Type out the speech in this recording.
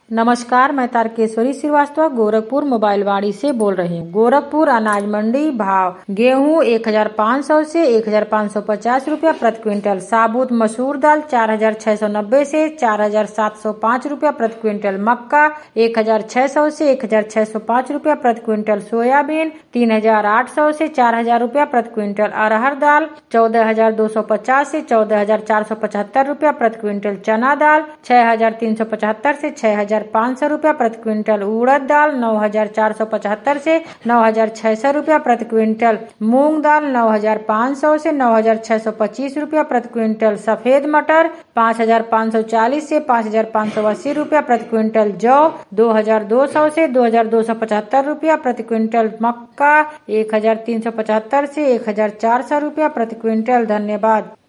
नमस्कार, मैं तारकेश्वरी श्रीवास्तव गोरखपुर मोबाइल वाड़ी से बोल रही हूँ। गोरखपुर अनाज मंडी भाव गेहूँ 1500 से 1550 रुपया प्रति क्विंटल, साबुत मसूर दाल 4690 से 4705 रुपया प्रति क्विंटल, मक्का 1600 से 1605 रुपया प्रति क्विंटल, सोयाबीन 3800 से 4000 रुपया प्रति क्विंटल, अरहर दाल 14250 से 14475 रुपया प्रति क्विंटल, चना दाल 6375 से 6500 रुपया प्रति क्विंटल, उड़द दाल 9475 से 9600 रुपया प्रति क्विंटल, मूंग दाल 9500 से 9625 रुपया प्रति क्विंटल, सफेद मटर 5540 से 5580 रुपया प्रति क्विंटल, जौ 2200 से 2275 रुपया प्रति क्विंटल, मक्का 1375 से 1400 रुपया प्रति क्विंटल। धन्यवाद।